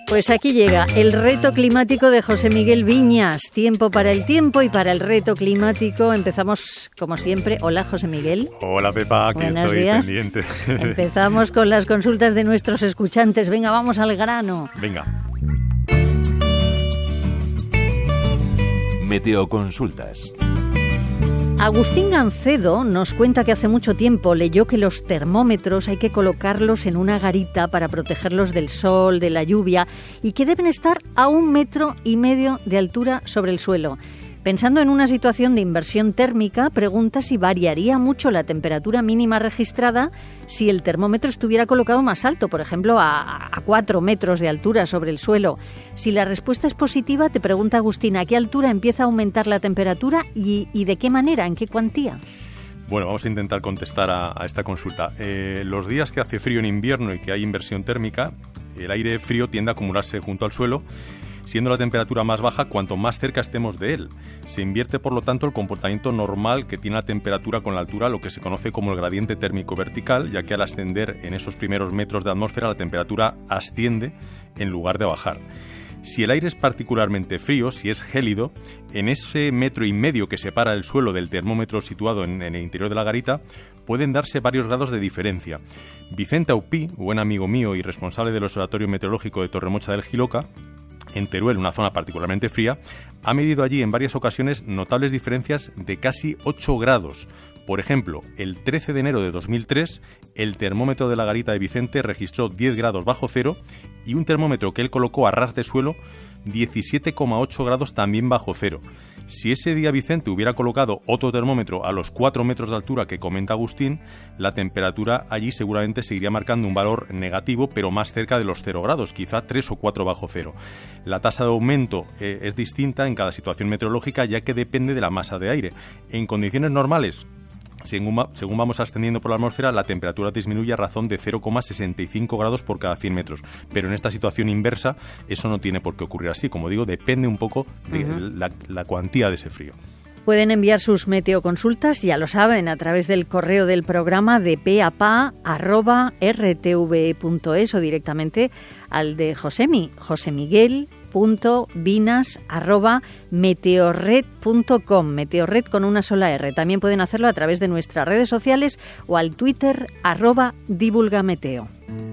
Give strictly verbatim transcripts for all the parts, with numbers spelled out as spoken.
Pues aquí llega el reto climático de José Miguel Viñas. Tiempo para el tiempo y para el reto climático. Empezamos, como siempre. Hola, José Miguel. Hola, Pepa, aquí Buenos estoy días. pendiente. Empezamos con las consultas de nuestros escuchantes. Venga, vamos al grano. Venga. Meteoconsultas. Agustín Gancedo nos cuenta que hace mucho tiempo leyó que los termómetros hay que colocarlos en una garita para protegerlos del sol, de la lluvia, y que deben estar a un metro y medio de altura sobre el suelo. Pensando en una situación de inversión térmica, pregunta si variaría mucho la temperatura mínima registrada si el termómetro estuviera colocado más alto, por ejemplo, a, a cuatro metros de altura sobre el suelo. Si la respuesta es positiva, te pregunta Agustín, ¿a qué altura empieza a aumentar la temperatura y, y de qué manera, en qué cuantía? Bueno, vamos a intentar contestar a, a esta consulta. Eh, los días que hace frío en invierno y que hay inversión térmica, el aire frío tiende a acumularse junto al suelo, siendo la temperatura más baja cuanto más cerca estemos de él. Se invierte, por lo tanto, el comportamiento normal que tiene la temperatura con la altura, lo que se conoce como el gradiente térmico vertical, ya que al ascender en esos primeros metros de atmósfera la temperatura asciende en lugar de bajar. Si el aire es particularmente frío, si es gélido, en ese metro y medio que separa el suelo del termómetro situado en, en el interior de la garita, pueden darse varios grados de diferencia. Vicente Aupí, buen amigo mío y responsable del Observatorio Meteorológico de Torremocha del Jiloca, en Teruel, una zona particularmente fría, ha medido allí en varias ocasiones notables diferencias de casi ocho grados. Por ejemplo, el trece de enero de dos mil tres, el termómetro de la garita de Vicente registró diez grados bajo cero y un termómetro que él colocó a ras de suelo, diecisiete coma ocho grados también bajo cero. Si ese día Vicente hubiera colocado otro termómetro a los cuatro metros de altura que comenta Agustín, la temperatura allí seguramente seguiría marcando un valor negativo, pero más cerca de los cero grados, quizá tres o cuatro bajo cero. La tasa de aumento eh, es distinta en cada situación meteorológica, ya que depende de la masa de aire. En condiciones normales, Según, según vamos ascendiendo por la atmósfera, la temperatura disminuye a razón de cero coma sesenta y cinco grados por cada cien metros. Pero en esta situación inversa, eso no tiene por qué ocurrir así. Como digo, depende un poco de uh-huh. la, la cuantía de ese frío. Pueden enviar sus meteoconsultas, ya lo saben, a través del correo del programa de pe a pa arroba erre te ve punto es o directamente al de Josemi, José Miguel. Punto vinas arroba meteorred punto com, meteorred con una sola R. También pueden hacerlo a través de nuestras redes sociales o al Twitter arroba divulgameteo.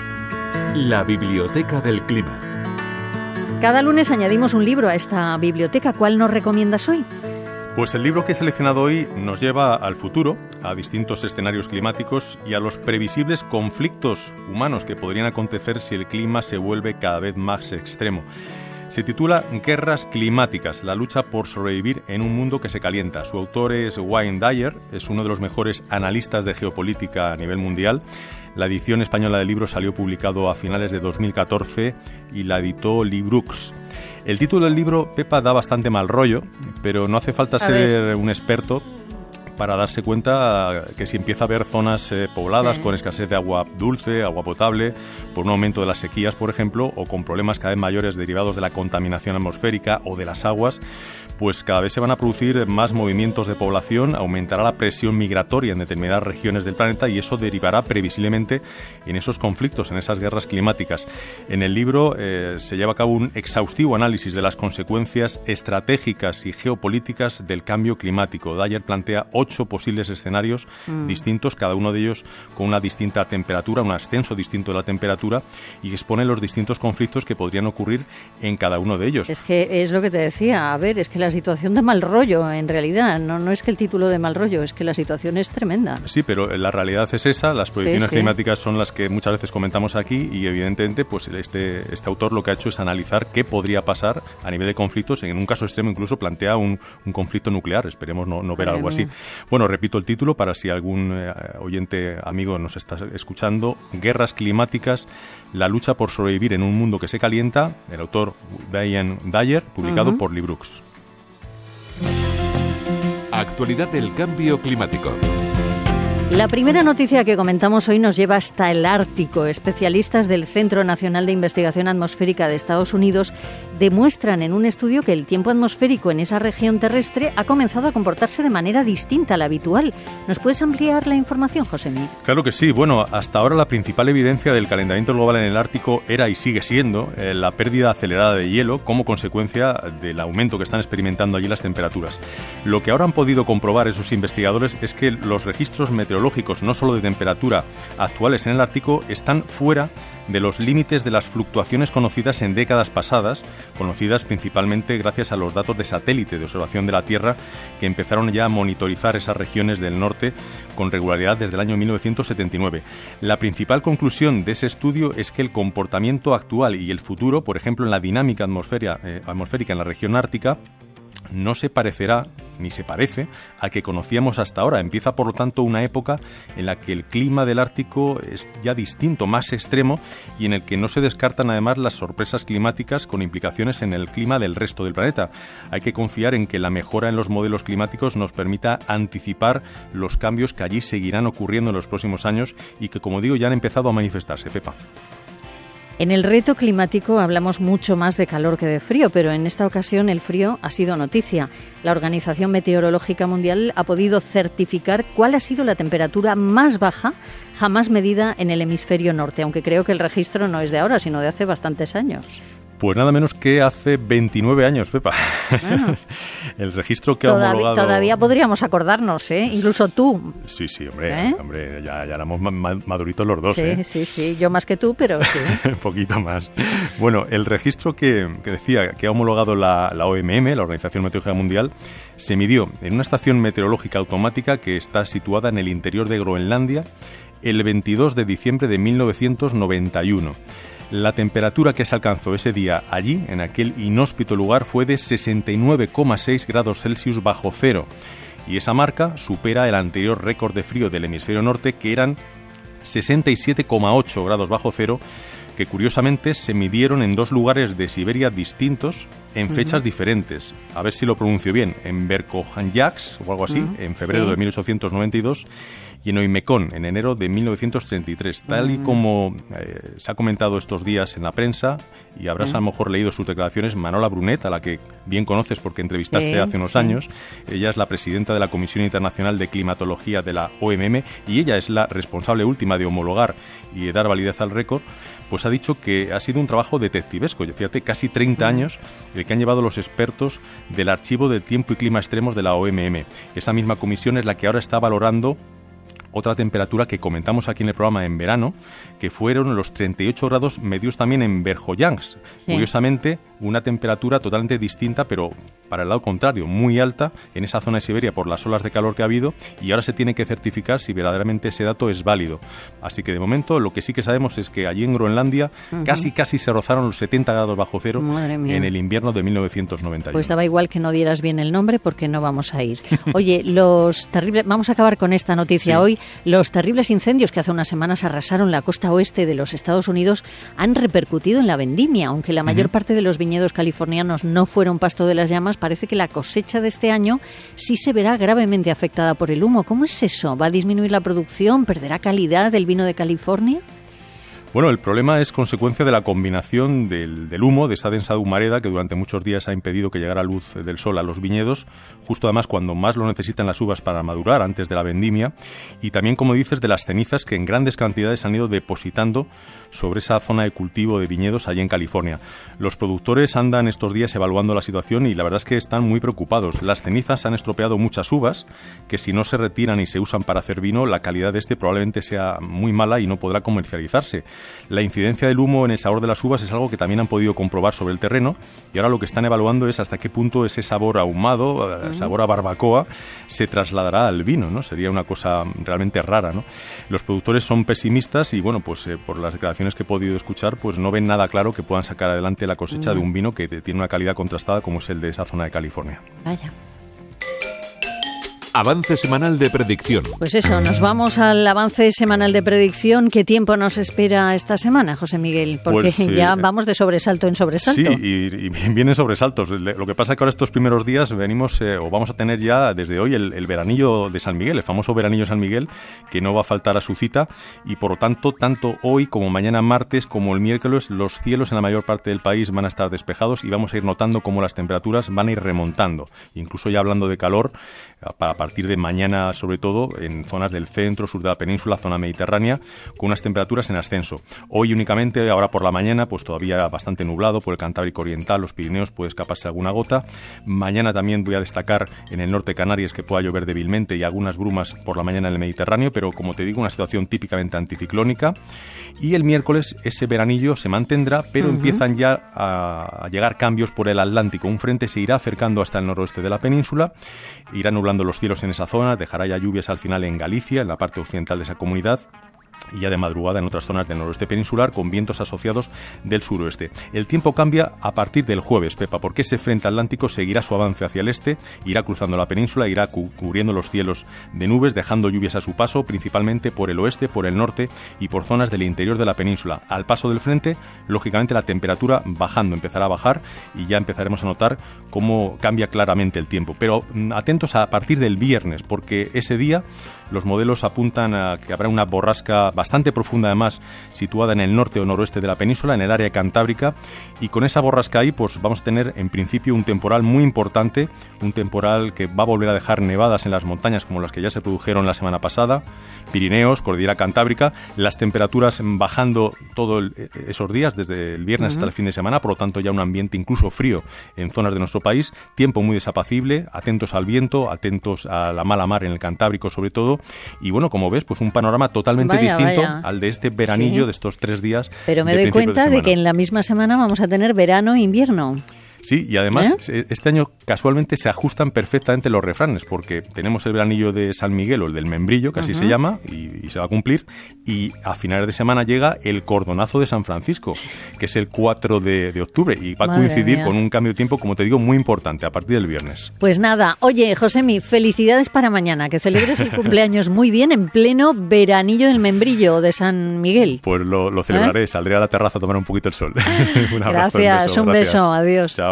La Biblioteca del Clima. Cada lunes añadimos un libro a esta biblioteca. ¿Cuál nos recomiendas hoy? Pues el libro que he seleccionado hoy nos lleva al futuro, a distintos escenarios climáticos y a los previsibles conflictos humanos que podrían acontecer si el clima se vuelve cada vez más extremo. Se titula Guerras climáticas, la lucha por sobrevivir en un mundo que se calienta. Su autor es Wayne Dyer, es uno de los mejores analistas de geopolítica a nivel mundial. La edición española del libro salió publicado a finales de dos mil catorce y la editó Librux. El título del libro, Pepa, da bastante mal rollo, pero no hace falta ser un experto para darse cuenta que si empieza a haber zonas eh, pobladas sí. con escasez de agua dulce, agua potable, por un aumento de las sequías, por ejemplo, o con problemas cada vez mayores derivados de la contaminación atmosférica o de las aguas, pues cada vez se van a producir más movimientos de población, aumentará la presión migratoria en determinadas regiones del planeta y eso derivará previsiblemente en esos conflictos, en esas guerras climáticas. En el libro eh, se lleva a cabo un exhaustivo análisis de las consecuencias estratégicas y geopolíticas del cambio climático. Dyer plantea ocho posibles escenarios mm. distintos, cada uno de ellos con una distinta temperatura, un ascenso distinto de la temperatura, y expone los distintos conflictos que podrían ocurrir en cada uno de ellos. Es que es lo que te decía, a ver, es que la situación de mal rollo, en realidad, no, no es que el título de mal rollo, es que la situación es tremenda. Sí, pero la realidad es esa, las proyecciones sí, sí. climáticas son las que muchas veces comentamos aquí y evidentemente pues este, este autor lo que ha hecho es analizar qué podría pasar a nivel de conflictos, en un caso extremo incluso plantea un, un conflicto nuclear, esperemos no, no ver Madre algo mía. así. Bueno, repito el título para si algún eh, oyente amigo nos está escuchando, Guerras climáticas, la lucha por sobrevivir en un mundo que se calienta, el autor Wayne Dyer, publicado uh-huh. por Librux. Actualidad del cambio climático. La primera noticia que comentamos hoy nos lleva hasta el Ártico. Especialistas del Centro Nacional de Investigación Atmosférica de Estados Unidos demuestran en un estudio que el tiempo atmosférico en esa región terrestre ha comenzado a comportarse de manera distinta a la habitual. ¿Nos puedes ampliar la información, Josemi? Claro que sí. Bueno, hasta ahora la principal evidencia del calentamiento global en el Ártico era y sigue siendo eh, la pérdida acelerada de hielo como consecuencia del aumento que están experimentando allí las temperaturas. Lo que ahora han podido comprobar esos investigadores es que los registros meteorológicos, no solo de temperatura, actuales en el Ártico, están fuera de los límites de las fluctuaciones conocidas en décadas pasadas, conocidas principalmente gracias a los datos de satélite de observación de la Tierra que empezaron ya a monitorizar esas regiones del norte con regularidad desde el año mil novecientos setenta y nueve. La principal conclusión de ese estudio es que el comportamiento actual y el futuro, por ejemplo en la dinámica atmosférica, eh, atmosférica en la región ártica, no se parecerá, ni se parece, al que conocíamos hasta ahora. Empieza, por lo tanto, una época en la que el clima del Ártico es ya distinto, más extremo, y en el que no se descartan, además, las sorpresas climáticas con implicaciones en el clima del resto del planeta. Hay que confiar en que la mejora en los modelos climáticos nos permita anticipar los cambios que allí seguirán ocurriendo en los próximos años y que, como digo, ya han empezado a manifestarse. Pepa. En el reto climático hablamos mucho más de calor que de frío, pero en esta ocasión el frío ha sido noticia. La Organización Meteorológica Mundial ha podido certificar cuál ha sido la temperatura más baja jamás medida en el hemisferio norte, aunque creo que el registro no es de ahora, sino de hace bastantes años. Pues nada menos que hace veintinueve años, Pepa. Bueno, el registro que todavía, ha homologado... Todavía podríamos acordarnos, ¿eh? Incluso tú. Sí, sí, hombre, ¿Eh? hombre ya, ya éramos maduritos los dos, sí, ¿eh? Sí, sí, yo más que tú, pero sí. Un poquito más. Bueno, el registro que, que decía que ha homologado la, la O M M, la Organización Meteorológica Mundial, se midió en una estación meteorológica automática que está situada en el interior de Groenlandia el veintidós de diciembre de mil novecientos noventa y uno. La temperatura que se alcanzó ese día allí, en aquel inhóspito lugar, fue de sesenta y nueve coma seis grados Celsius bajo cero. Y esa marca supera el anterior récord de frío del hemisferio norte, que eran sesenta y siete coma ocho grados bajo cero, que curiosamente se midieron en dos lugares de Siberia distintos en fechas uh-huh. diferentes. A ver si lo pronuncio bien. En Verkhojanjaks o algo así, uh-huh. en febrero sí. de mil ochocientos noventa y dos, y en Oymekon, en enero de mil novecientos treinta y tres. Tal y como eh, se ha comentado estos días en la prensa, y habrás uh-huh. a lo mejor leído sus declaraciones, Manola Brunet, a la que bien conoces porque entrevistaste sí, hace unos sí. años. Ella es la presidenta de la Comisión Internacional de Climatología de la O M M y ella es la responsable última de homologar y de dar validez al récord. Pues ha dicho que ha sido un trabajo detectivesco, fíjate, casi treinta años, el que han llevado los expertos del Archivo del Tiempo y Clima Extremos de la O M M. Esa misma comisión es la que ahora está valorando otra temperatura que comentamos aquí en el programa en verano, que fueron los treinta y ocho grados medios también en Verkhojansk. Sí. Curiosamente, una temperatura totalmente distinta, pero para el lado contrario, muy alta en esa zona de Siberia por las olas de calor que ha habido, y ahora se tiene que certificar si verdaderamente ese dato es válido. Así que de momento lo que sí que sabemos es que allí en Groenlandia uh-huh. casi casi se rozaron los setenta grados bajo cero en el invierno de mil novecientos noventa y uno. Pues daba igual que no dieras bien el nombre porque no vamos a ir. Oye, los terribles... Vamos a acabar con esta noticia sí. hoy. Los terribles incendios que hace unas semanas arrasaron la costa oeste de los Estados Unidos han repercutido en la vendimia. Aunque la mayor uh-huh. parte de los viñedos californianos no fueron pasto de las llamas, parece que la cosecha de este año sí se verá gravemente afectada por el humo. ¿Cómo es eso? ¿Va a disminuir la producción? ¿Perderá calidad del vino de California? Bueno, el problema es consecuencia de la combinación del, del humo, de esa densa humareda que durante muchos días ha impedido que llegara luz del sol a los viñedos, justo además cuando más lo necesitan las uvas para madurar antes de la vendimia, y también, como dices, de las cenizas que en grandes cantidades han ido depositando sobre esa zona de cultivo de viñedos allí en California. Los productores andan estos días evaluando la situación y la verdad es que están muy preocupados. Las cenizas han estropeado muchas uvas que, si no se retiran y se usan para hacer vino, la calidad de este probablemente sea muy mala y no podrá comercializarse. La incidencia del humo en el sabor de las uvas es algo que también han podido comprobar sobre el terreno, y ahora lo que están evaluando es hasta qué punto ese sabor ahumado, uh-huh. sabor a barbacoa, se trasladará al vino, ¿no? Sería una cosa realmente rara, ¿no? Los productores son pesimistas y, bueno, pues eh, por las declaraciones que he podido escuchar, pues no ven nada claro que puedan sacar adelante la cosecha uh-huh. de un vino que tiene una calidad contrastada como es el de esa zona de California. Vaya. Avance semanal de predicción. Pues eso, nos vamos al avance semanal de predicción. ¿Qué tiempo nos espera esta semana, José Miguel? Porque pues, eh, ya vamos de sobresalto en sobresalto. Sí, y, y vienen sobresaltos. Lo que pasa es que ahora estos primeros días venimos, eh, o vamos a tener ya desde hoy el, el veranillo de San Miguel, el famoso veranillo de San Miguel, que no va a faltar a su cita, y por lo tanto, tanto hoy como mañana martes, como el miércoles, los cielos en la mayor parte del país van a estar despejados y vamos a ir notando cómo las temperaturas van a ir remontando. Incluso ya hablando de calor, para a partir de mañana, sobre todo en zonas del centro, sur de la península, zona mediterránea, con unas temperaturas en ascenso. Hoy únicamente, ahora por la mañana, pues todavía bastante nublado por el Cantábrico Oriental, los Pirineos, puede escaparse alguna gota. Mañana también voy a destacar en el norte de Canarias que pueda llover débilmente y algunas brumas por la mañana en el Mediterráneo, pero como te digo, una situación típicamente anticiclónica. Y el miércoles ese veranillo se mantendrá, pero uh-huh. empiezan ya a, a llegar cambios por el Atlántico. Un frente se irá acercando hasta el noroeste de la península, irá nublando los cielos en esa zona, dejará ya lluvias al final en Galicia, en la parte occidental de esa comunidad, y ya de madrugada en otras zonas del noroeste peninsular con vientos asociados del suroeste. El tiempo cambia a partir del jueves, Pepa, porque ese frente atlántico seguirá su avance hacia el este, irá cruzando la península, irá cu- cubriendo los cielos de nubes, dejando lluvias a su paso, principalmente por el oeste, por el norte y por zonas del interior de la península. Al paso del frente, lógicamente la temperatura bajando, empezará a bajar y ya empezaremos a notar cómo cambia claramente el tiempo. Pero mm, atentos a partir del viernes, porque ese día los modelos apuntan a que habrá una borrasca bastante profunda, además, situada en el norte o noroeste de la península, en el área cantábrica, y con esa borrasca ahí, pues vamos a tener en principio un temporal muy importante, un temporal que va a volver a dejar nevadas en las montañas como las que ya se produjeron la semana pasada, Pirineos, Cordillera Cantábrica, las temperaturas bajando todos esos días, desde el viernes uh-huh. hasta el fin de semana, por lo tanto ya un ambiente incluso frío en zonas de nuestro país, tiempo muy desapacible, atentos al viento, atentos a la mala mar en el Cantábrico sobre todo, y bueno, como ves, pues un panorama totalmente vaya, distinto vaya. al de este veranillo, sí. de estos tres días. Pero me de doy cuenta de, de que en la misma semana vamos a tener verano e invierno. Sí, y además ¿Eh? este año casualmente se ajustan perfectamente los refranes, porque tenemos el veranillo de San Miguel, o el del Membrillo, que así uh-huh. se llama, y, y se va a cumplir, y a finales de semana llega el cordonazo de San Francisco, que es el cuatro de, de octubre, y va Madre a coincidir mía. con un cambio de tiempo, como te digo, muy importante, a partir del viernes. Pues nada, oye, Josemi, felicidades para mañana, que celebres el cumpleaños muy bien en pleno veranillo del Membrillo de San Miguel. Pues lo, lo celebraré, ¿Eh? Saldré a la terraza a tomar un poquito el sol. Un abrazo, Gracias, un beso, un gracias. beso, adiós. Chao.